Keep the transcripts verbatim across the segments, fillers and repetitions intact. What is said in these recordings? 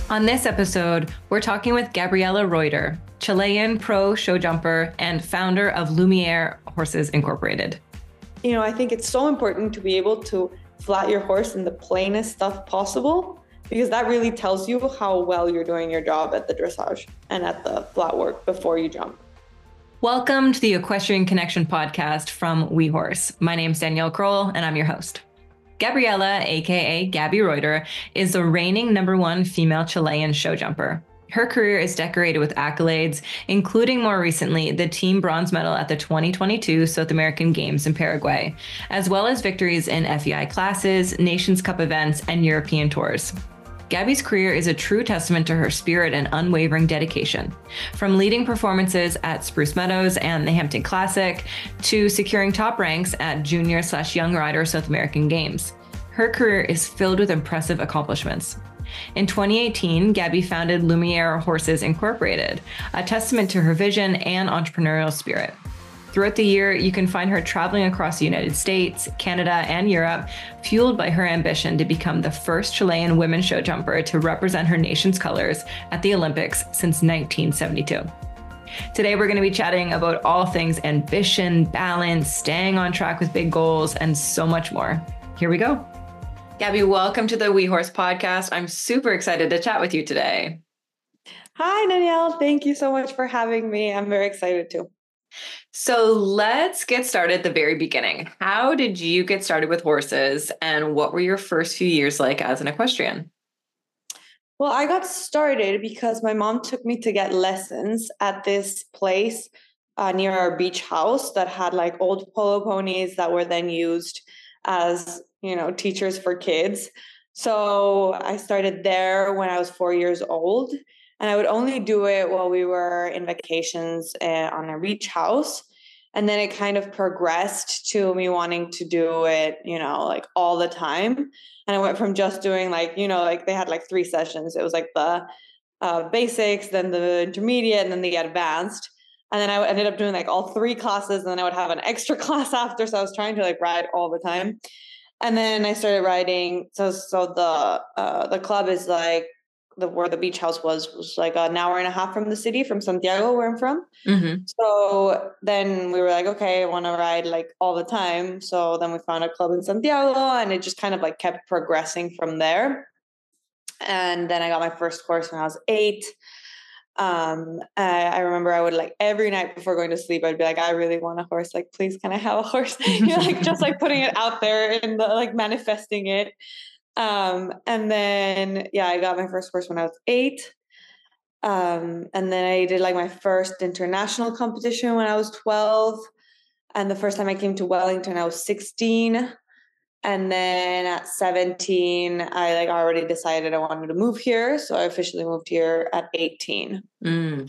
On this episode, we're talking with Gabriela Reuter, Chilean pro show jumper and founder of Lumiere Horses Incorporated. You know, I think it's so important to be able to flat your horse in the plainest stuff possible, because that really tells you how well you're doing your job at the dressage and at the flat work before you jump. Welcome to the Equestrian Connection podcast from WeHorse. My name's Danielle Kroll, and I'm your host. Gabriela, aka Gabby Reuter, is the reigning number one female Chilean show jumper. Her career is decorated with accolades, including more recently the team bronze medal at the twenty twenty-two South American Games in Paraguay, as well as victories in F E I classes, Nations Cup events, and European tours. Gabby's career is a true testament to her spirit and unwavering dedication. From leading performances at Spruce Meadows and the Hampton Classic to securing top ranks at Junior slash Young Rider South American Games, her career is filled with impressive accomplishments. In twenty eighteen, Gabby founded Lumiere Horses Incorporated, a testament to her vision and entrepreneurial spirit. Throughout the year, you can find her traveling across the United States, Canada, and Europe, fueled by her ambition to become the first Chilean women show jumper to represent her nation's colors at the Olympics since nineteen seventy-two. Today, we're going to be chatting about all things ambition, balance, staying on track with big goals, and so much more. Here we go. Gabby, welcome to the WeHorse podcast. I'm super excited to chat with you today. Hi, Danielle. Thank you so much for having me. I'm very excited too. So let's get started at the very beginning. How did you get started with horses, and what were your first few years like as an equestrian? Well, I got started because my mom took me to get lessons at this place uh, near our beach house that had like old polo ponies that were then used as, you know, teachers for kids. So I started there when I was four years old. And I would only do it while we were in vacations uh, on a beach house. And then it kind of progressed to me wanting to do it, you know, like all the time. And I went from just doing like, you know, like they had like three sessions. It was like the uh, basics, then the intermediate, and then the advanced. And then I ended up doing like all three classes, and then I would have an extra class after. So I was trying to like ride all the time. And then I started riding. So, so the, uh, the club is like, the where the beach house was was like an hour and a half from the city, from Santiago, where I'm from. Mm-hmm. So then we were like, okay, I want to ride like all the time. So then we found a club in Santiago, and it just kind of like kept progressing from there. And then I got my first horse when I was eight. Um, I, I remember I would like every night before going to sleep, I'd be like, I really want a horse. Like, please, can I have a horse? You know, like just like putting it out there and the, like manifesting it. Um, and then, yeah, I got my first horse when I was eight. Um, and then I did like my first international competition when I was twelve. And the first time I came to Wellington, I was sixteen. And then at seventeen, I like already decided I wanted to move here. So I officially moved here at eighteen. Mm.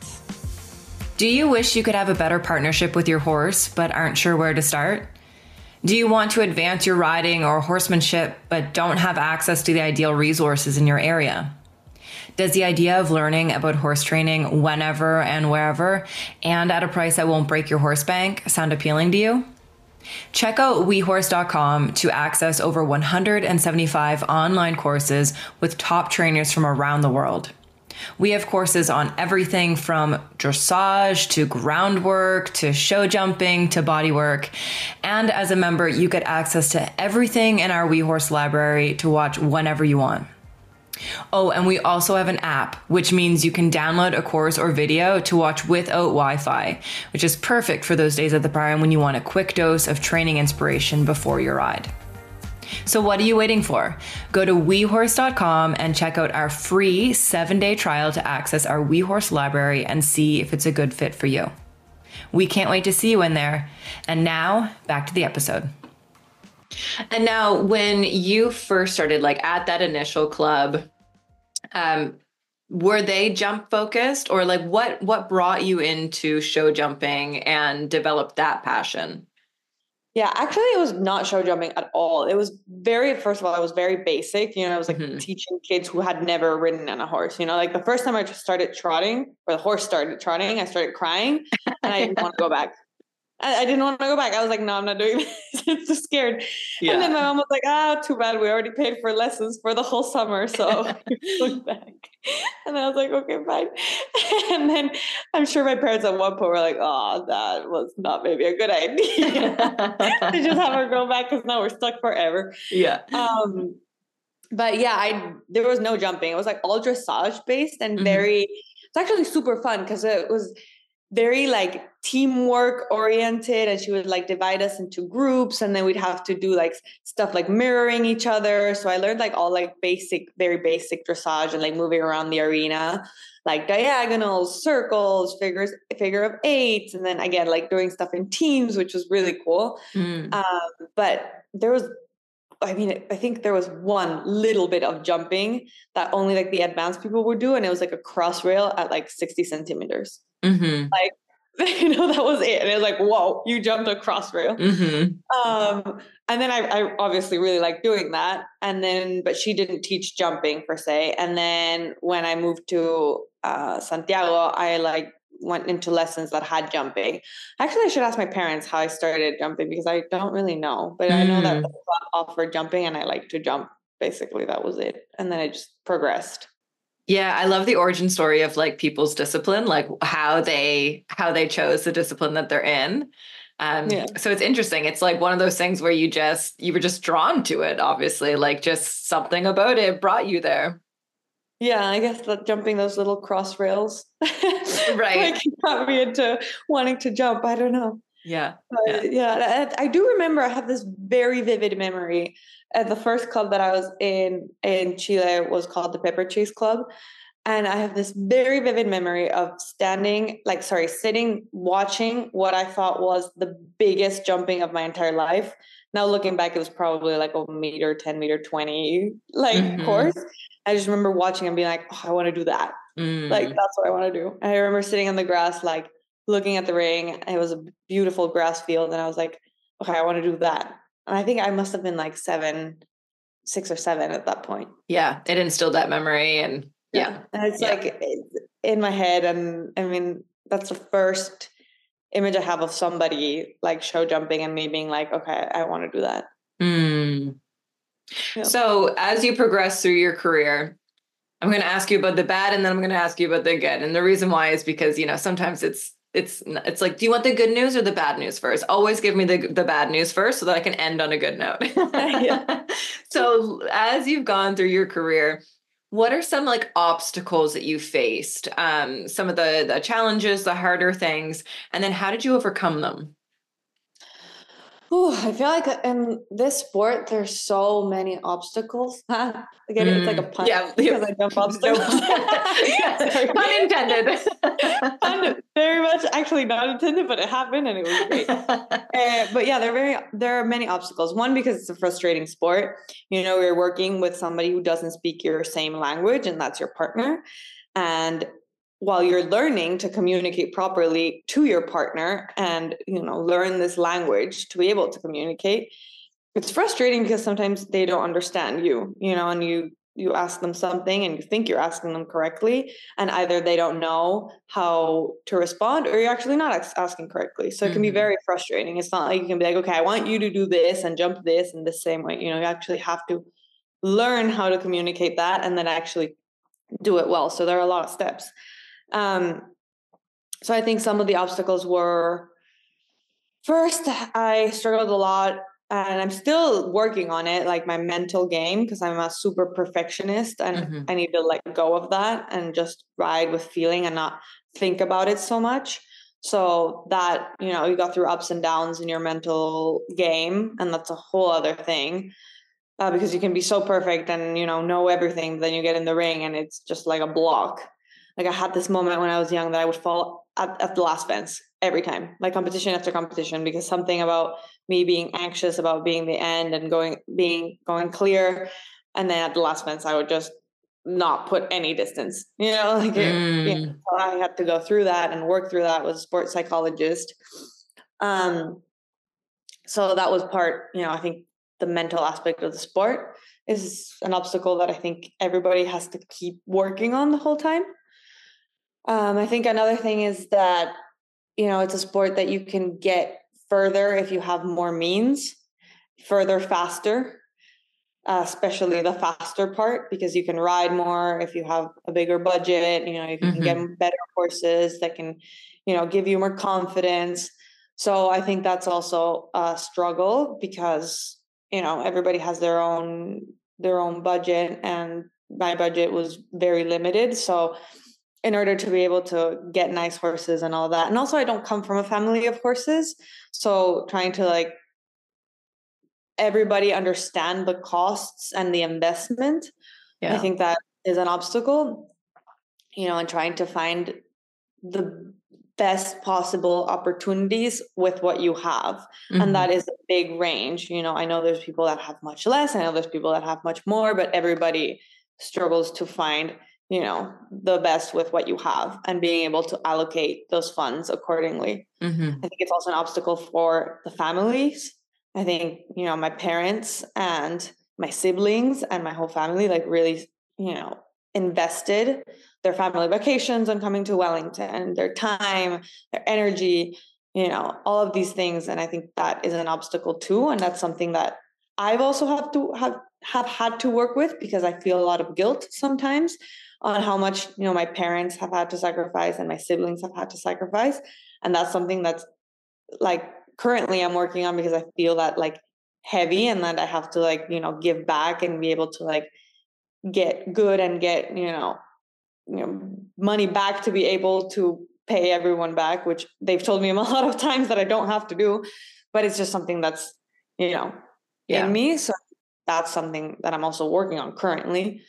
Do you wish you could have a better partnership with your horse, but aren't sure where to start? Do you want to advance your riding or horsemanship, but don't have access to the ideal resources in your area? Does the idea of learning about horse training whenever and wherever, and at a price that won't break your horse bank, sound appealing to you? Check out we horse dot com to access over one hundred seventy-five online courses with top trainers from around the world. We have courses on everything from dressage to groundwork to show jumping to bodywork. And as a member, you get access to everything in our WeHorse library to watch whenever you want. Oh, and we also have an app, which means you can download a course or video to watch without Wi-Fi, which is perfect for those days at the barn when you want a quick dose of training inspiration before your ride. So what are you waiting for? Go to we horse dot com and check out our free seven-day trial to access our WeHorse library and see if it's a good fit for you. We can't wait to see you in there. And now, back to the episode. And now, when you first started, like at that initial club, um, were they jump focused, or like what what brought you into show jumping and developed that passion? Yeah, actually, it was not show jumping at all. It was very, first of all, it was very basic. You know, I was like mm-hmm. teaching kids who had never ridden on a horse. You know, like the first time I just started trotting, or the horse started trotting, I started crying and I didn't want to go back. I, I didn't want to go back. I was like, no, I'm not doing this. I'm too scared. Yeah. And then my mom was like, ah, too bad. We already paid for lessons for the whole summer. So you're going back. And then I was like, okay, fine. And then I'm sure my parents at one point were like, oh, that was not maybe a good idea to just have her go back because now we're stuck forever. Yeah. Um, but yeah, I there was no jumping. It was like all dressage based and Mhm. very, it's actually super fun because it was very like teamwork oriented, and she would like divide us into groups, and then we'd have to do like stuff like mirroring each other. So I learned like all like basic, very basic dressage and like moving around the arena, like diagonals, circles, figures, figure of eights, and then again like doing stuff in teams, which was really cool. Mm. Um, but there was, I mean, I think there was one little bit of jumping that only like the advanced people would do, and it was like a cross rail at like sixty centimeters. Mm-hmm. Like, you know, that was it. And it was like, whoa, you jumped a cross rail. Mm-hmm. Um, and then I, I obviously really liked doing that. And then, but she didn't teach jumping per se. And then when I moved to uh, Santiago, I like went into lessons that had jumping. Actually, I should ask my parents how I started jumping because I don't really know. But I know that Mm. the club offered jumping and I like to jump. Basically, that was it. And then I just progressed. Yeah, I love the origin story of like people's discipline, like how they how they chose the discipline that they're in. Um, Yeah. So it's interesting. It's like one of those things where you just you were just drawn to it, obviously, like just something about it brought you there. Yeah, I guess that jumping those little cross rails, Right. like got me into wanting to jump. I don't know. Yeah. But Yeah. yeah, I, I do remember. I have this very vivid memory. At the first club that I was in in Chile was called the Pepper Chase Club, and I have this very vivid memory of standing, like sorry, sitting, watching what I thought was the biggest jumping of my entire life. Now looking back, it was probably like a meter, ten meter, twenty like Mhm. course. I just remember watching and being like, oh, I want to do that. Like Mm. that's what I want to do. And I remember sitting on the grass, like looking at the ring. It was a beautiful grass field, and I was like, okay, I want to do that. And I think I must have been like seven, six or seven at that point. Yeah, it instilled that memory, and yeah, Yeah. And it's Yeah. like it's in my head. And I mean, that's the first image I have of somebody like show jumping and me being like, okay, I want to do that. Mm. Yeah. So as you progress through your career, I'm going to ask you about the bad, and then I'm going to ask you about the good. And the reason why is because, you know, sometimes it's it's it's like, do you want the good news or the bad news first? Always give me the the bad news first so that I can end on a good note. Yeah. So as you've gone through your career, what are some like obstacles that you faced? Um, some of the the challenges, the harder things, and then how did you overcome them? Ooh, I feel like in this sport, there's so many obstacles. Again, it's like a Mm, pun yeah, because I jump no obstacles. pun, yeah, Sorry. pun intended. Pun very much actually not intended, but it happened and it was great. Uh, but yeah, there are very there are many obstacles. One, because it's a frustrating sport. You know, you're working with somebody who doesn't speak your same language, and that's your partner. And while you're learning to communicate properly to your partner and you know learn this language to be able to communicate, it's frustrating because sometimes they don't understand you. You know, and you you ask them something and you think you're asking them correctly, and either they don't know how to respond or you're actually not asking correctly. So it can be Mhm. very frustrating. It's not like you can be like, okay, I want you to do this and jump this in the same way. You know, you actually have to learn how to communicate that and then actually do it well. So there are a lot of steps. Um, so I think some of the obstacles were, first, I struggled a lot and I'm still working on it, like my mental game, because I'm a super perfectionist and Mhm. I need to let go of that and just ride with feeling and not think about it so much. So that, you know, you go through ups and downs in your mental game, and that's a whole other thing. Uh, because you can be so perfect and, you know, know everything, but then you get in the ring and it's just like a block. Like I had this moment when I was young that I would fall at, at the last fence every time, like competition after competition, because something about me being anxious about being the end and going, being, going clear. And then at the last fence, I would just not put any distance, you know, like, it, you know, Mm. so I had to go through that and work through that with a sports psychologist. Um, so that was part, you know, I think the mental aspect of the sport is an obstacle that I think everybody has to keep working on the whole time. Um, I think another thing is that, you know, it's a sport that you can get further if you have more means, further faster, uh, especially the faster part, because you can ride more if you have a bigger budget. You know, if you mm-hmm. can get better horses that can, you know, give you more confidence. So I think that's also a struggle because, you know, everybody has their own their own budget, and my budget was very limited. So in order to be able to get nice horses and all that, and also I don't come from a family of horses, so trying to like everybody understand the costs and the investment, yeah. I think that is an obstacle, you know, and trying to find the best possible opportunities with what you have. Mm-hmm. And that is a big range. You know, I know there's people that have much less. I know there's people that have much more, but everybody struggles to find, you know, the best with what you have and being able to allocate those funds accordingly. Mm-hmm. I think it's also an obstacle for the families. I think, you know, my parents and my siblings and my whole family, like really, you know, invested their family vacations on coming to Wellington, their time, their energy, you know, all of these things. And I think that is an obstacle too. And that's something that I've also have to have, have had to work with, because I feel a lot of guilt sometimes on how much, you know, my parents have had to sacrifice and my siblings have had to sacrifice. And that's something that's like currently I'm working on, because I feel that like heavy, and that I have to like, you know, give back and be able to like get good and get, you know, you know, money back to be able to pay everyone back, which they've told me a lot of times that I don't have to do, but it's just something that's, you know, yeah. in me. So that's something that I'm also working on currently.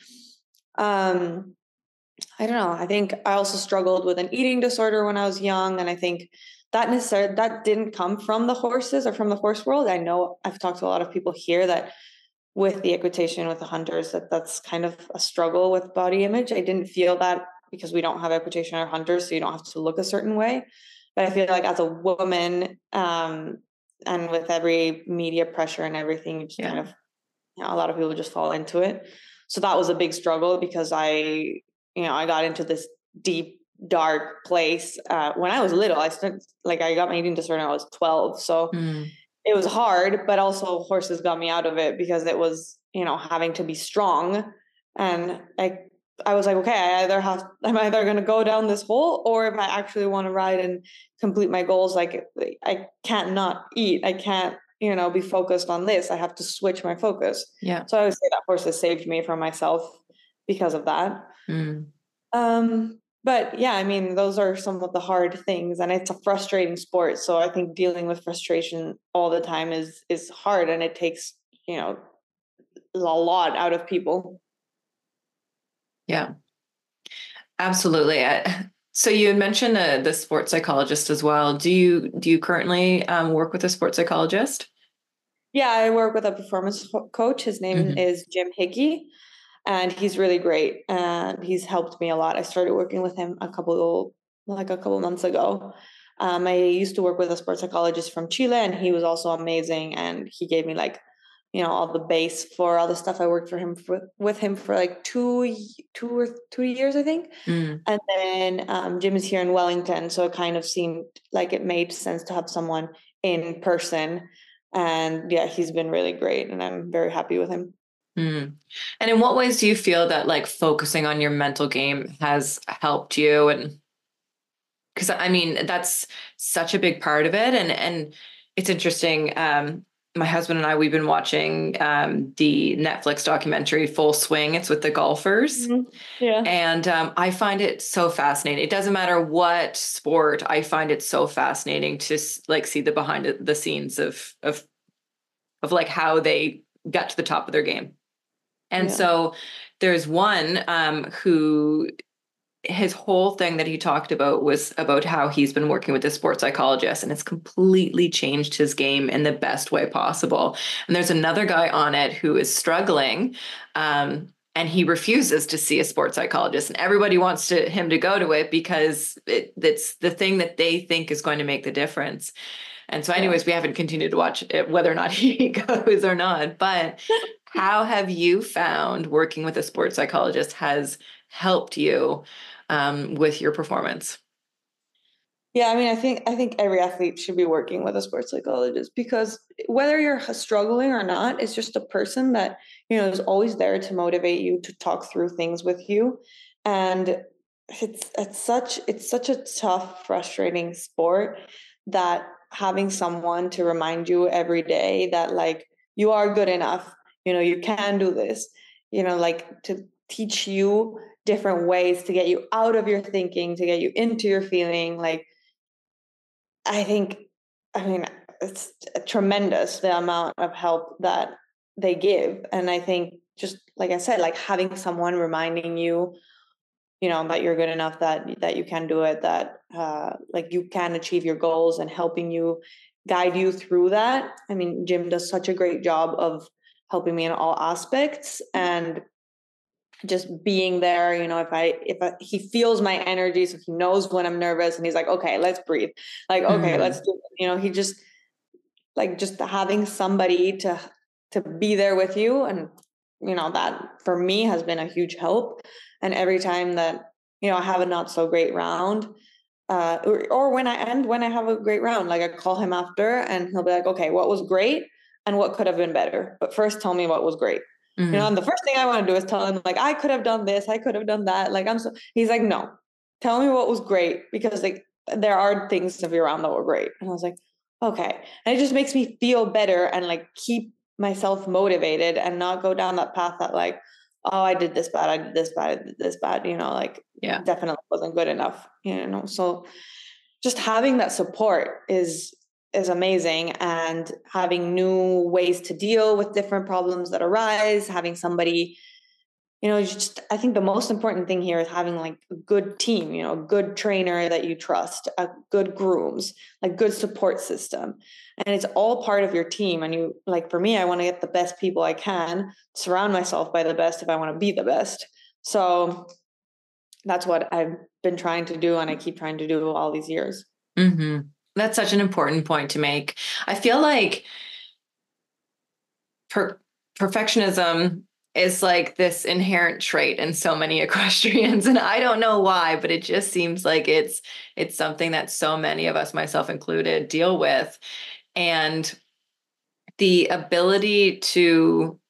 Um, I don't know. I think I also struggled with an eating disorder when I was young. And I think that necessarily, that didn't come from the horses or from the horse world. I know I've talked to a lot of people here that with the equitation, with the hunters, that that's kind of a struggle with body image. I didn't feel that because we don't have equitation or hunters, so you don't have to look a certain way. But I feel like as a woman, um, and with every media pressure and everything, you just yeah. kind of, you know, a lot of people just fall into it. So that was a big struggle, because I, you know, I got into this deep, dark place uh, when I was little. I started, like, I got my eating disorder when I was twelve. So mm. it was hard, but also horses got me out of it, because it was, you know, having to be strong. And I, I was like, okay, I either have, I'm either going to go down this hole, or if I actually want to ride and complete my goals, like I can't not eat. I can't, you know, be focused on this. I have to switch my focus. Yeah. So I would say that horses saved me from myself because of that. Mm. Um, But yeah, I mean, those are some of the hard things, and it's a frustrating sport. So I think dealing with frustration all the time is is hard, and it takes, you know, a lot out of people. Yeah, absolutely. So you had mentioned uh, the sports psychologist as well. Do you do you currently um, work with a sports psychologist? Yeah, I work with a performance coach. His name mm-hmm. is Jim Hickey. And he's really great, and he's helped me a lot. I started working with him a couple, like a couple months ago. Um, I used to work with a sports psychologist from Chile, and he was also amazing. And he gave me like, you know, all the base for all the stuff. I worked for him for, with him for like two, two or two years, I think. Mm. And then um, Jim is here in Wellington, so it kind of seemed like it made sense to have someone in person. And yeah, he's been really great, and I'm very happy with him. Mm. And in what ways do you feel that like focusing on your mental game has helped you? And because I mean, that's such a big part of it. And, and it's interesting. Um, my husband and I, we've been watching um, the Netflix documentary Full Swing. It's with the golfers. Mm-hmm. Yeah. And um, I find it so fascinating. It doesn't matter what sport. I find it so fascinating to like see the behind the scenes of, of, of like how they got to the top of their game. And yeah. so there's one um, who his whole thing that he talked about was about how he's been working with a sports psychologist, and it's completely changed his game in the best way possible. And there's another guy on it who is struggling um, and he refuses to see a sports psychologist, and everybody wants to him to go to it because it, it's the thing that they think is going to make the difference. And so anyways, we haven't continued to watch it, whether or not he goes or not. But how have you found working with a sports psychologist has helped you um, with your performance? Yeah, I mean, I think I think every athlete should be working with a sports psychologist, because whether you're struggling or not, it's just a person that, you know, is always there to motivate you, to talk through things with you. And it's it's such it's such a tough, frustrating sport, that having someone to remind you every day that, like, you are good enough, you know, you can do this, you know, like, to teach you different ways to get you out of your thinking, to get you into your feeling, like, I think, I mean, it's tremendous the amount of help that they give. And I think, just like I said, like, having someone reminding you, you know, that you're good enough, that that you can do it, that uh, like, you can achieve your goals, and helping you, guide you through that. I mean, Jim does such a great job of helping me in all aspects, and just being there, you know, if I if I, he feels my energy, so he knows when I'm nervous, and he's like, okay, let's breathe, like, okay, let's Mm-hmm. do it. You know, he just, like, just having somebody to to be there with you, and, you know, that for me has been a huge help. And every time that, you know, I have a not so great round, uh or, or when I end when I have a great round, like, I call him after, and he'll be like, okay, what was great and what could have been better, but first tell me what was great. You know, Mm-hmm. and the first thing I want to do is tell him, like, I could have done this, I could have done that, like, I'm so, he's like, no, tell me what was great, because, like, there are things to be around that were great. And I was like, okay. And it just makes me feel better, and, like, keep myself motivated, and not go down that path that, like, oh, I did this bad, I did this bad, I did this bad, you know, like, Yeah. definitely wasn't good enough, you know. So just having that support is is amazing, and having new ways to deal with different problems that arise, having somebody, you know, just, I think the most important thing here is having, like, a good team, you know, a good trainer that you trust, a good grooms, like, good support system. And it's all part of your team. And you, like, for me, I want to get the best people I can, surround myself by the best if I want to be the best. So that's what I've been trying to do, and I keep trying to do all these years. Mm-hmm. That's such an important point to make. I feel like per- perfectionism is like this inherent trait in so many equestrians, and I don't know why, but it just seems like it's it's something that so many of us, myself included, deal with. And the ability to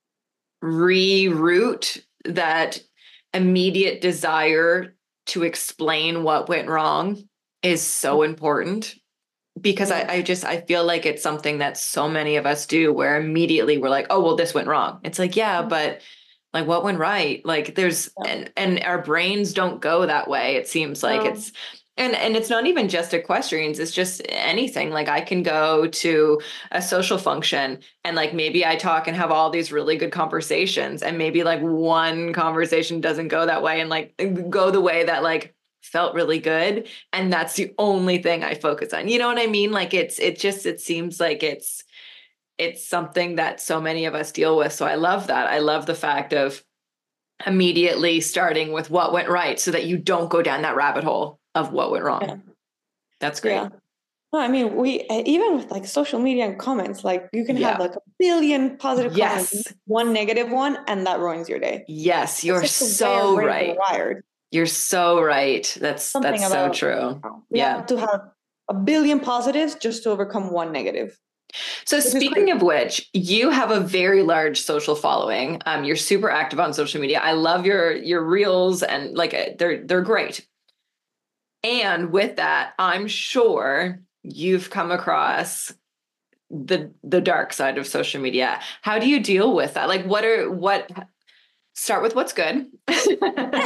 reroute that immediate desire to explain what went wrong is so important, because I, Yeah. I just I feel like it's something that so many of us do, where immediately we're like, oh well, this went wrong. It's like, yeah, but like, what went right? Like, there's Yeah. and and our brains don't go that way. It seems like No. it's and and it's not even just equestrians, it's just anything. Like, I can go to a social function, and like, maybe I talk and have all these really good conversations, and maybe like one conversation doesn't go that way, and like go the way that like felt really good, and that's the only thing I focus on. You know what I mean? Like, it's it just it seems like it's it's something that so many of us deal with. So I love that. I love the fact of immediately starting with what went right, so that you don't go down that rabbit hole of what went Yeah. wrong. That's Yeah. great. No, I mean, we, even with, like, social media and comments, like, you can have Yeah. like a billion positive comments, Yes. one negative one, and that ruins your day. Yes, It's you're just the way our so brains are right. wired. You're so right. That's Something that's so about, true. you know, we Yeah. have to have a billion positives just to overcome one negative, So which is speaking crazy. of which, you have a very large social following. Um, you're super active on social media. I love your your reels, and like, uh, they're they're great. And with that, I'm sure you've come across the the dark side of social media. How do you deal with that? Like, what are what start with what's good. What's the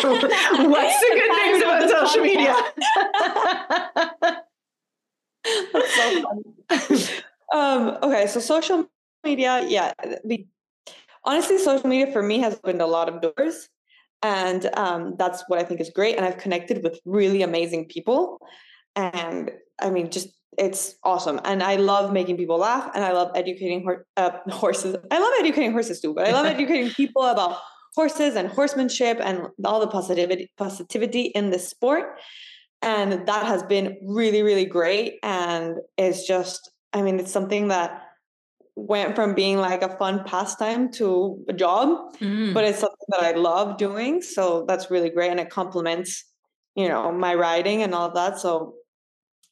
The good things title of about this social media? podcast. That's so funny. Um, okay, so social media, yeah, we, honestly, social media for me has opened a lot of doors. And um, that's what I think is great. And I've connected with really amazing people. And I mean, just, it's awesome. And I love making people laugh. And I love educating hor- uh, horses. I love educating horses too, but I love educating people about horses and horsemanship and all the positivity, positivity in this sport. And that has been really, really great. And it's just, I mean, it's something that went from being like a fun pastime to a job, but Mm. it's something that I love doing. So that's really great. And it complements, you know, my writing and all of that. So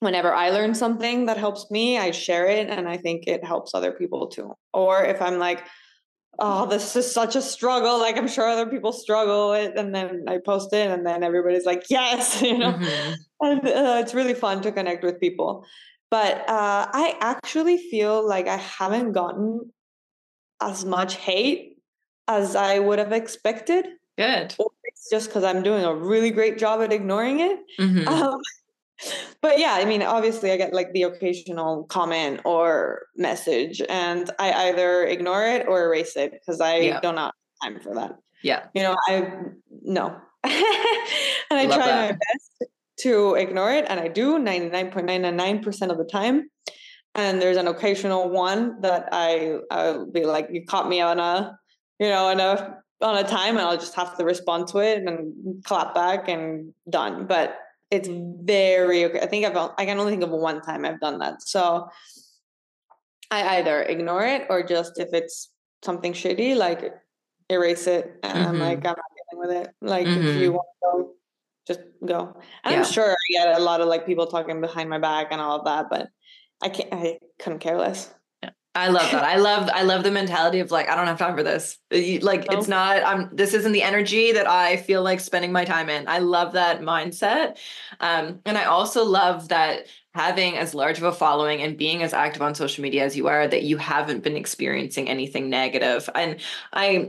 whenever I learn something that helps me, I share it, and I think it helps other people too. Or if I'm like, oh, this is such a struggle, like I'm sure other people struggle with, and then I post it, and then everybody's like, yes, you know, Mm-hmm. and uh, it's really fun to connect with people. But uh, I actually feel like I haven't gotten as much hate as I would have expected. Good. Or it's just because I'm doing a really great job at ignoring it. Mm-hmm. Um, but yeah, I mean, obviously, I get like the occasional comment or message, and I either ignore it or erase it because I Yeah. don't have time for that. Yeah. You know, I no, and I Love try that. my best to ignore it, and I do ninety-nine point nine nine nine percent of the time. And there's an occasional one that I I'll be like, you caught me on a, you know, on a on a time, and I'll just have to respond to it and clap back and done. But it's very okay. I think I've I can only think of one time I've done that. So I either ignore it or just if it's something shitty, like erase it. And I'm like, Mm-hmm. I'm not dealing with it. Like if you Mm-hmm. want to go, just go. And I'm Yeah. sure I get a lot of like people talking behind my back and all of that, but I can't I couldn't care less. I love that. I love I love the mentality of like, I don't have time for this. You- Like No. it's not I'm this isn't the energy that I feel like spending my time in. I love that mindset. Um, and I also love that having as large of a following and being as active on social media as you are, that you haven't been experiencing anything negative. And I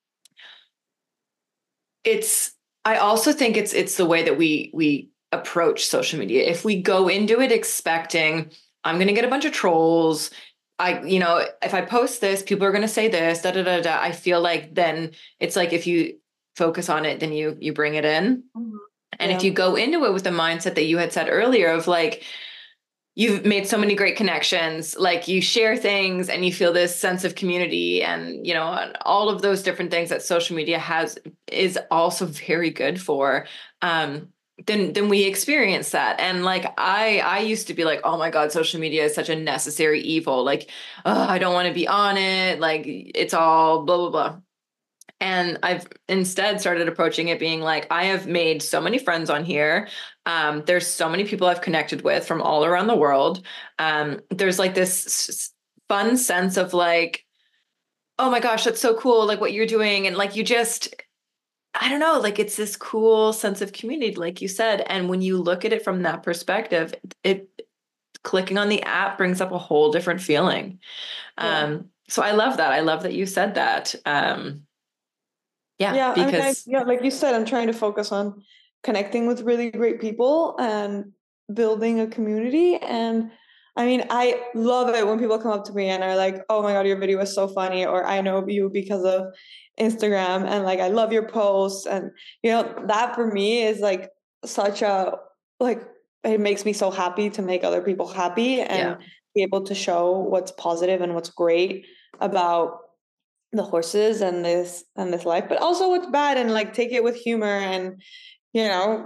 it's I also think it's it's the way that we we approach social media. If we go into it expecting I'm going to get a bunch of trolls, I you know, if I post this, people are going to say this, da da da da. I feel like then it's like if you focus on it, then you you bring it in. Mhm. And if Yeah. you go into it with the mindset that you had said earlier of like you've made so many great connections, like you share things and you feel this sense of community and you know and all of those different things that social media has is also very good for, um then then we experience that. And like i i used to be like, oh my god, social media is such a necessary evil, like, oh, I don't want to be on it, like it's all blah blah blah. And I've instead started approaching it being like, I have made so many friends on here. Um, there's so many people I've connected with from all around the world. Um, there's like this s- fun sense of like, oh my gosh, that's so cool, like what you're doing. And like, you just, I don't know, like it's this cool sense of community, like you said. And when you look at it from that perspective, it clicking on the app brings up a whole different feeling. Yeah. Um, so I love that. I love that you said that. Um, yeah, Yeah. I mean, I, because yeah, like you said, I'm trying to focus on connecting with really great people and building a community. And I mean, I love it when people come up to me and are like, oh my God, your video was so funny, or I know you because of Instagram, and like, I love your posts. And, you know, that for me is like such a, like, it makes me so happy to make other people happy yeah. and be able to show what's positive and what's great about the horses and this and this life, but also what's bad, and like take it with humor. And you know,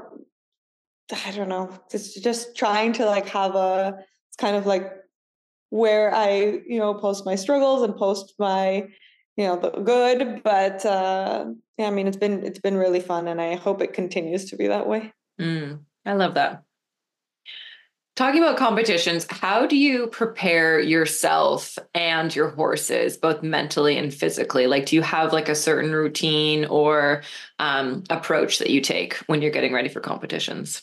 I don't know, just just trying to like have a, it's kind of like where I, you know, post my struggles and post my, you know, the good. But uh yeah, I mean, it's been it's been really fun, and I hope it continues to be that way. Mm, I love that. Talking about competitions, how do you prepare yourself and your horses, both mentally and physically? Like, do you have like a certain routine or um, approach that you take when you're getting ready for competitions?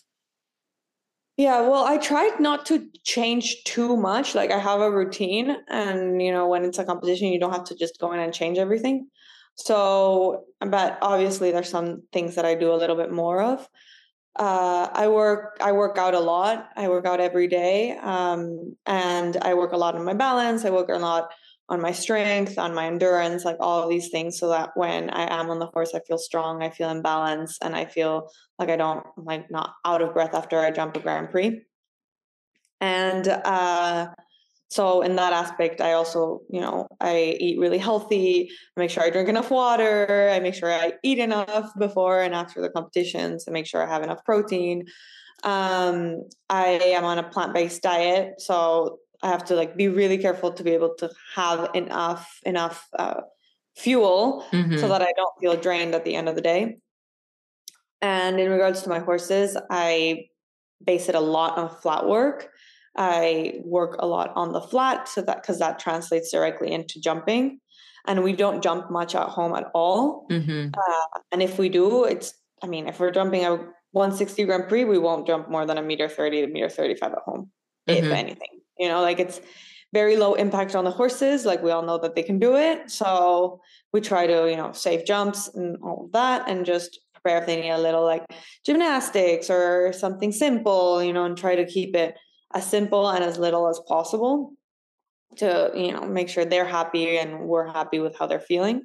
Yeah, well, I tried not to change too much. Like I have a routine, and you know, when it's a competition, you don't have to just go in and change everything. So, but obviously there's some things that I do a little bit more of. Uh, I work I work out a lot. I work out every day. Um, and I work a lot on my balance. I work a lot on my strength, on my endurance, like all of these things, so that when I am on the horse, I feel strong, I feel in balance, and I feel like I don't like not out of breath after I jump a Grand Prix. And uh, so in that aspect, I also, you know, I eat really healthy. I make sure I drink enough water. I make sure I eat enough before and after the competitions. I make sure I have enough protein. Um, I am on a plant-based diet, so I have to like be really careful to be able to have enough enough uh, fuel so Mm-hmm. that I don't feel drained at the end of the day. And in regards to my horses, I base it a lot on flat work. I work a lot on the flat, so that because that translates directly into jumping. And we don't jump much at home at all. Mm-hmm. Uh, and if we do, it's, I mean, if we're jumping a one sixty Grand Prix, we won't jump more than a meter thirty to meter thirty-five at home, mm-hmm. if anything. You know, like it's very low impact on the horses. Like we all know that they can do it. So we try to, you know, save jumps and all of that and just prepare if they need a little like gymnastics or something simple, you know, and try to keep it as simple and as little as possible to, you know, make sure they're happy and we're happy with how they're feeling.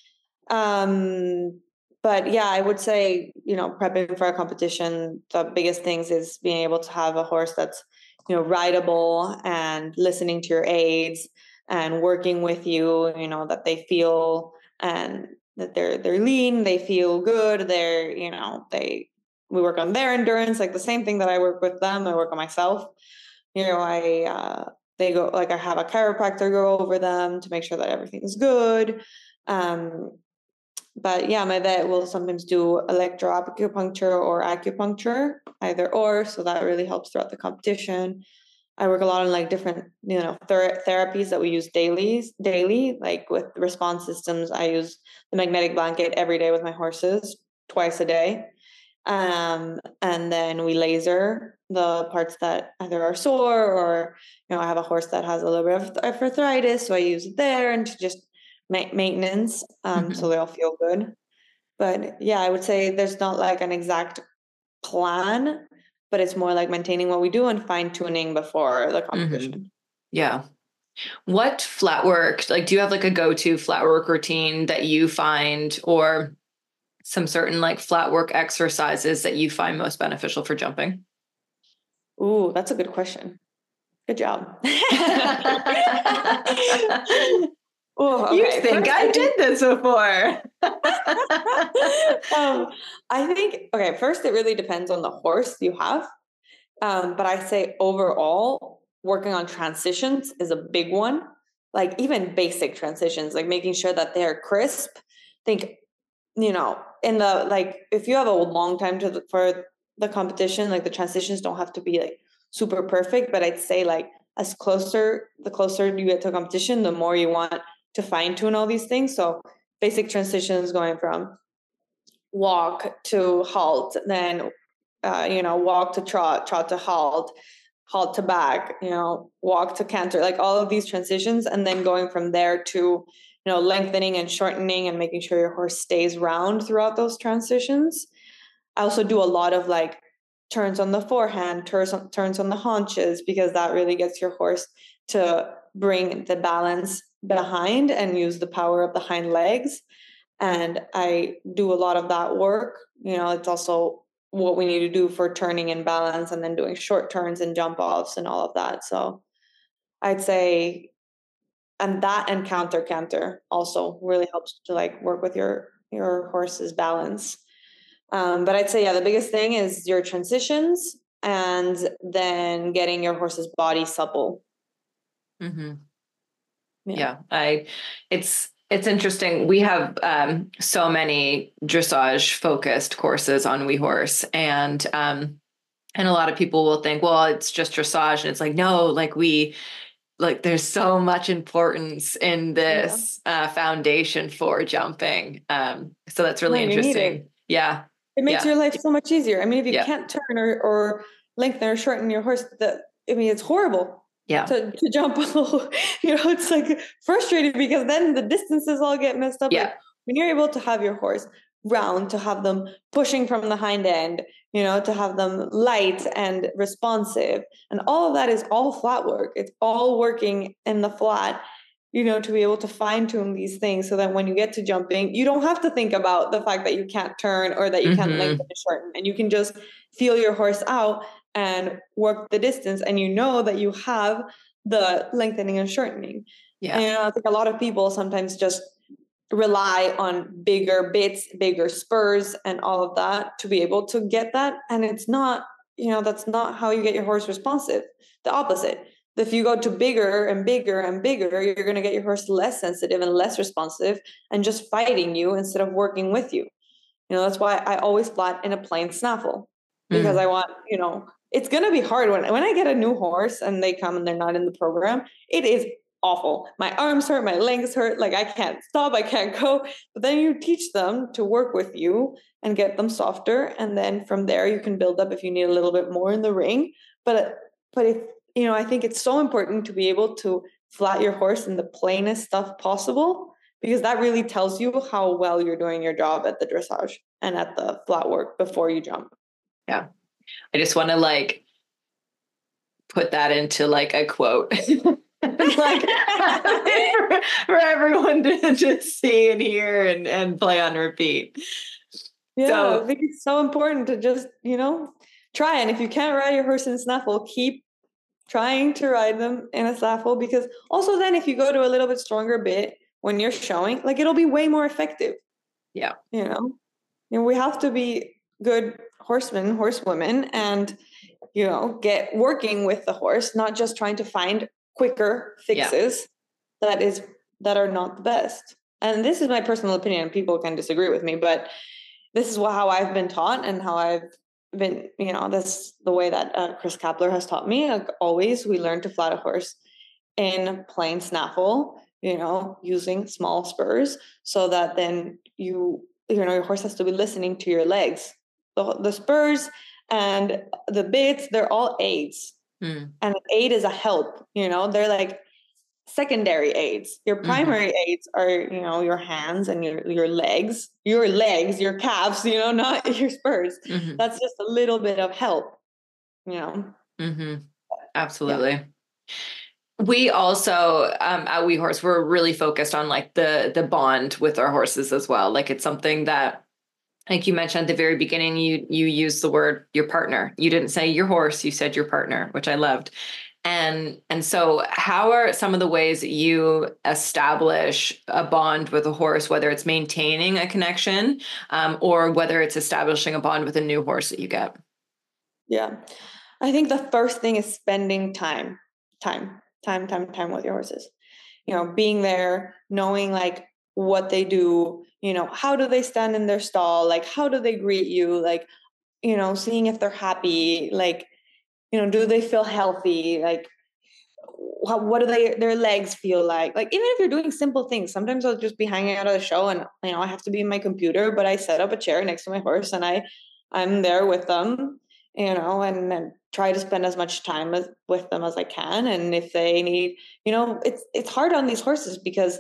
Um, but yeah, I would say, you know, prepping for a competition, the biggest things is being able to have a horse that's, you know, rideable and listening to your aids and working with you, you know, that they feel and that they're, they're lean, they feel good. They're, you know, they, we work on their endurance, like the same thing that I work with them, I work on myself. You know, I, uh, they go, like I have a chiropractor go over them to make sure that everything is good. Um, but yeah, my vet will sometimes do electroacupuncture or acupuncture, either or. So that really helps throughout the competition. I work a lot on like different, you know, ther- therapies that we use daily, daily, like with response systems. I use the magnetic blanket every day with my horses, twice a day. Um, and then we laser the parts that either are sore or, you know, I have a horse that has a little bit of arthritis, so I use it there and to just make maintenance, um, mm-hmm. so they'll feel good. But yeah, I would say there's not like an exact plan, but it's more like maintaining what we do and fine tuning before the competition. Mm-hmm. Yeah. What flat work, like, do you have like a go-to flat work routine that you find, or some certain like flat work exercises that you find most beneficial for jumping? Ooh, that's a good question. Good job. Ooh, okay. You think first, I did this before? um, I think, okay, first it really depends on the horse you have. Um, but I say overall, working on transitions is a big one. Like even basic transitions, like making sure that they're crisp. Think, you know, in the, like, if you have a long time to for the competition, like the transitions don't have to be like super perfect, but I'd say like as closer, the closer you get to a competition, the more you want to fine tune all these things. So basic transitions going from walk to halt, then, uh, you know, walk to trot, trot to halt, halt to back, you know, walk to canter, like all of these transitions. And then going from there to, you know, lengthening and shortening and making sure your horse stays round throughout those transitions. I also do a lot of like turns on the forehand, turns on, turns on the haunches, because that really gets your horse to bring the balance behind and use the power of the hind legs. And I do a lot of that work. You know, it's also what we need to do for turning in balance and then doing short turns and jump offs and all of that. So I'd say, and that and counter canter also really helps to like work with your, your horse's balance. Um, but I'd say, yeah, the biggest thing is your transitions and then getting your horse's body supple. Mm-hmm. Yeah. yeah, I, it's, it's interesting. We have um, so many dressage focused courses on WeHorse, and, um, and a lot of people will think, well, it's just dressage. And it's like, no, like we, like there's so much importance in this yeah. uh, foundation for jumping. Um, so that's really no, interesting. Yeah. It makes yeah. your life so much easier. I mean, if you yeah. can't turn or, or lengthen or shorten your horse, that, I mean, it's horrible. Yeah. To, to jump, you know, it's like frustrating because then the distances all get messed up. Yeah. Like when you're able to have your horse round, to have them pushing from the hind end, you know, to have them light and responsive, and all of that is all flat work. It's all working in the flat, you know, to be able to fine tune these things so that when you get to jumping, you don't have to think about the fact that you can't turn or that you mm-hmm. can't lengthen and shorten, and you can just feel your horse out and work the distance, and you know that you have the lengthening and shortening. Yeah. And I think a lot of people sometimes just rely on bigger bits, bigger spurs and all of that to be able to get that. And it's not, you know, that's not how you get your horse responsive. The opposite. If you go to bigger and bigger and bigger, you're going to get your horse less sensitive and less responsive and just fighting you instead of working with you. You know, that's why I always flat in a plain snaffle, because mm. I want, you know, it's going to be hard when, when I get a new horse and they come and they're not in the program. It is awful. My arms hurt, my legs hurt. Like I can't stop, I can't go. But then you teach them to work with you and get them softer. And then from there you can build up if you need a little bit more in the ring. But, but if, you know, I think it's so important to be able to flat your horse in the plainest stuff possible, because that really tells you how well you're doing your job at the dressage and at the flat work before you jump. Yeah. I just want to like put that into like a quote like for, for everyone to just see and hear and, and play on repeat. Yeah, so, I think it's so important to just, you know, try. And if you can't ride your horse in snaffle, keep trying to ride them in a snaffle, because also then if you go to a little bit stronger bit when you're showing, like it'll be way more effective. Yeah. You know, and we have to be good horsemen, horsewomen, and, you know, get working with the horse, not just trying to find quicker fixes yeah. that is, that are not the best. And this is my personal opinion. People can disagree with me, but this is how I've been taught and how I've been, you know, that's the way that uh, Chris Kapler has taught me. Like always, we learn to flat a horse in plain snaffle, you know, using small spurs, so that then you, you know, your horse has to be listening to your legs. The, the spurs and the bits, they're all aids. Mm. And an aid is a help, you know, they're like secondary aids. Your primary mm-hmm. aids are, you know, your hands and your, your legs, your legs, your calves, you know, not your spurs. Mm-hmm. That's just a little bit of help, you know. Mm-hmm. Absolutely. Yeah. We also, um, at WeHorse, we're really focused on like the, the bond with our horses as well. Like it's something that, like you mentioned at the very beginning, you, you used the word your partner. You didn't say your horse, you said your partner, which I loved. And, and so how are some of the ways that you establish a bond with a horse, whether it's maintaining a connection, um, or whether it's establishing a bond with a new horse that you get? Yeah. I think the first thing is spending time, time, time, time, time with your horses, you know, being there, knowing like what they do, you know, how do they stand in their stall? Like, how do they greet you? Like, you know, seeing if they're happy, like, you know, do they feel healthy? Like, how, what do they, their legs feel like? Like, even if you're doing simple things, sometimes I'll just be hanging out at a show and, you know, I have to be in my computer, but I set up a chair next to my horse and I, I'm there with them, you know, and, and try to spend as much time as, with them as I can. And if they need, you know, it's, it's hard on these horses because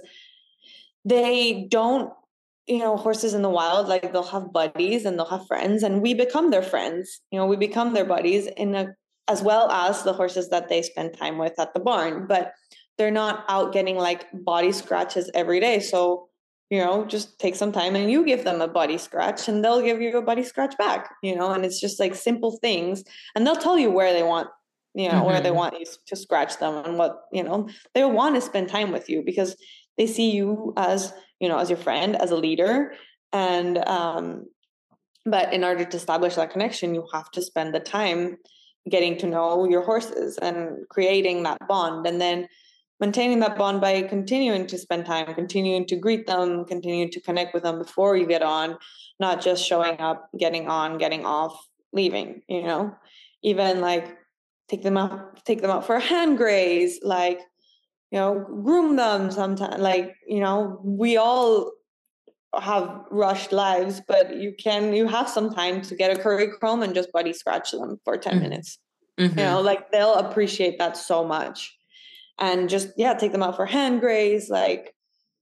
they don't, you know, horses in the wild, like they'll have buddies and they'll have friends and we become their friends, you know, we become their buddies in a, as well as the horses that they spend time with at the barn, but they're not out getting like body scratches every day. So, you know, just take some time and you give them a body scratch and they'll give you a body scratch back, you know, and it's just like simple things and they'll tell you where they want, you know, mm-hmm. where they want you to scratch them and what, you know, they want to spend time with you because they see you as, you know, as your friend, as a leader. And, um, but in order to establish that connection, you have to spend the time getting to know your horses and creating that bond, and then maintaining that bond by continuing to spend time, continuing to greet them, continuing to connect with them before you get on, not just showing up, getting on, getting off, leaving, you know, even like take them out, take them out for a hand graze, like, you know, groom them sometimes. Like, you know, we all have rushed lives, but you can, you have some time to get a curry comb and just buddy scratch them for ten mm-hmm. minutes. Mm-hmm. You know, like they'll appreciate that so much. And just, yeah, take them out for hand graze. Like,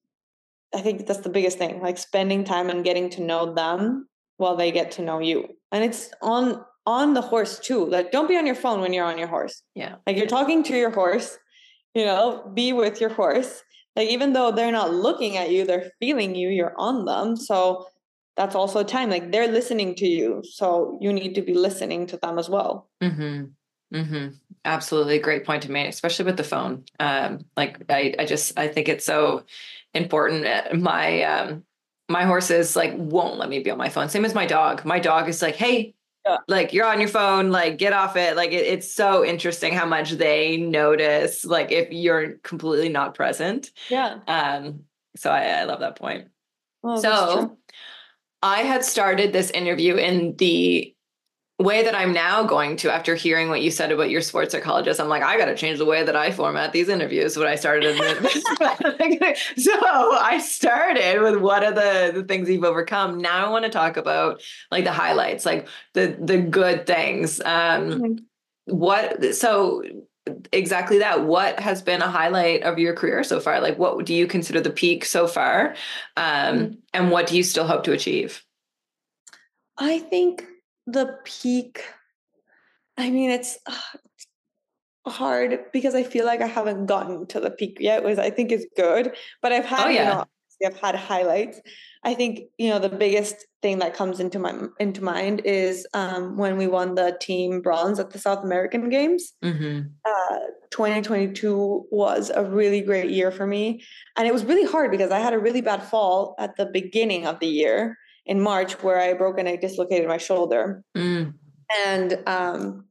I think that's the biggest thing, like spending time and getting to know them while they get to know you. And it's on, on the horse too. Like, don't be on your phone when you're on your horse. Yeah. Like you're talking to your horse, you know, be with your horse. Like, even though they're not looking at you, they're feeling you, you're on them. So that's also time. Like they're listening to you. So you need to be listening to them as well. Mm-hmm. Mm-hmm. Absolutely. Great point to make, especially with the phone. Um, like I, I just, I think it's so important. My, um, my horses like won't let me be on my phone. Same as my dog. My dog is like, hey, yeah. like you're on your phone, like get off it. Like it, it's so interesting how much they notice, like if you're completely not present. Yeah. Um, so I, I love that point. Oh, so I had started this interview in the way that I'm now going to, after hearing what you said about your sports psychologist, I'm like, I got to change the way that I format these interviews. What I started this. So I started with what are the, the things you've overcome. Now I want to talk about like the highlights, like the, the good things. Um, Mm-hmm. what, so exactly that, what has been a highlight of your career so far? Like, what do you consider the peak so far? Um, and what do you still hope to achieve? I think the peak, I mean, it's uh, hard because I feel like I haven't gotten to the peak yet, which I think is good. But I've had, Oh, you yeah. know, I've had highlights. I think, you know, the biggest thing that comes into my into mind is um, when we won the team bronze at the South American Games. Mm-hmm. Uh, twenty twenty-two was a really great year for me. And it was really hard because I had a really bad fall at the beginning of the year in March where I broke and I dislocated my shoulder. Mm. And um,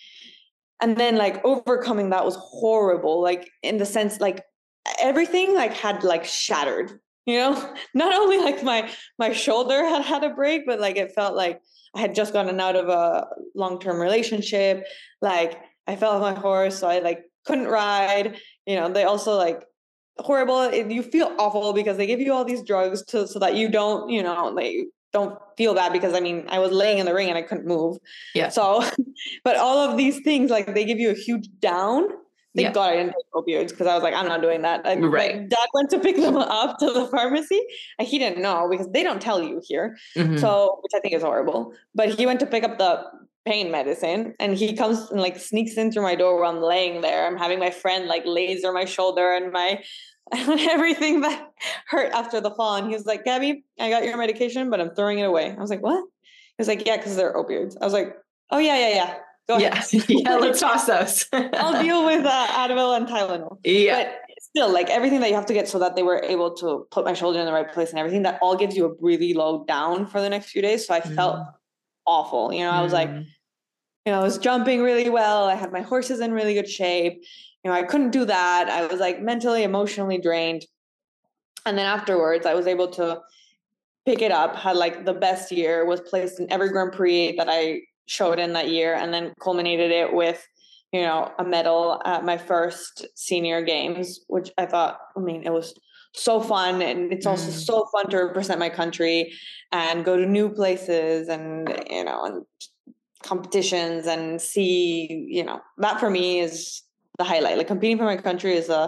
and then like overcoming that was horrible, like in the sense like everything like had like shattered, you know. Not only like my my shoulder had had a break, but like it felt like I had just gotten out of a long-term relationship. Like I fell off my horse, so I like couldn't ride, you know. They also like horrible, it, you feel awful because they give you all these drugs to so that you don't, you know, like don't feel bad, because I mean I was laying in the ring and I couldn't move. Yeah. So but all of these things, like they give you a huge down. Thank Yeah. God I didn't take opioids, because I was like, I'm not doing that. Like, Right. my dad went to pick them up to the pharmacy and he didn't know because they don't tell you here. Mm-hmm. So, which I think is horrible. But he went to pick up the pain medicine and he comes and like sneaks in through my door while I'm laying there. I'm having my friend like laser my shoulder and my and everything that hurt after the fall. And he was like, Gabby, I got your medication, but I'm throwing it away. I was like, what? He was like, yeah, because they're opioids. I was like, oh, yeah, yeah, yeah. Go yeah. ahead. Yeah, let's toss those. I'll deal with uh, Advil and Tylenol. Yeah. But still, like everything that you have to get so that they were able to put my shoulder in the right place and everything, that all gives you a really low down for the next few days. So I mm. felt awful. You know, I was like, you know, I was jumping really well. I had my horses in really good shape. You know, I couldn't do that. I was like mentally, emotionally drained. And then afterwards, I was able to pick it up, had like the best year, was placed in every Grand Prix that I showed in that year, and then culminated it with, you know, a medal at my first senior games, which I thought, I mean, it was so fun. And it's also mm. so fun to represent my country and go to new places and, you know, and competitions and see, you know, that for me is the highlight. Like competing for my country is the